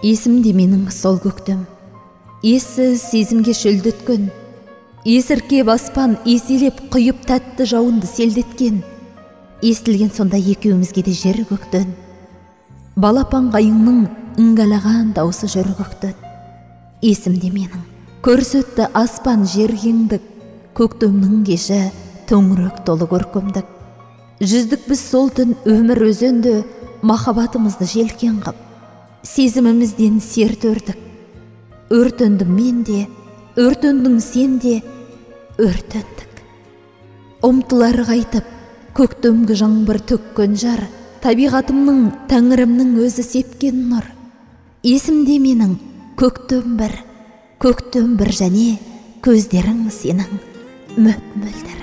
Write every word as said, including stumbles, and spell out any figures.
Есімде менің сол көктем, ессіз сезімге шөлдеткен, есіркеп аспан еселеп құйып тәтті жауынды селдеткен, естілген сонда екеумізге де жер көктен, балапан қайыңның ыңғалаған даусы жүр көктен. Есімде менің көрсетті аспан жер кеңдік, көктемнің кеші төңірек толы көркемдік. Жүздік біз сол түн өмір өзенді, махаббатымызды желкен қып, сезімімізден сер төрдік. Өртендім мен де, өртендің сен де, өртендік. Ұмтылар қайтып, көктемгі жаңбыр төккен жар, табиғатымның, тәңірімнің өзі сепкен нұр. Есімде менің көктем бір, көктем бір және көздерің сенің мөп-мөлдір.